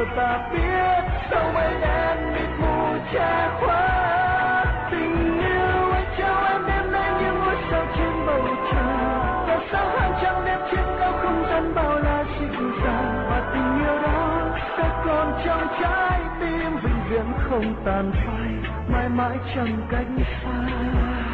ta biết sau mây đen mịt mù che khuất tình yêu anh trao em đêm nay như ngôi sao trên bầu trời và sao hàng trăm đêm trên cao không gian bao la dịu dàng và tình yêu đó sẽ còn trong trái tim vĩnh viễn không tàn phai mãi mãi chẳng cách xa.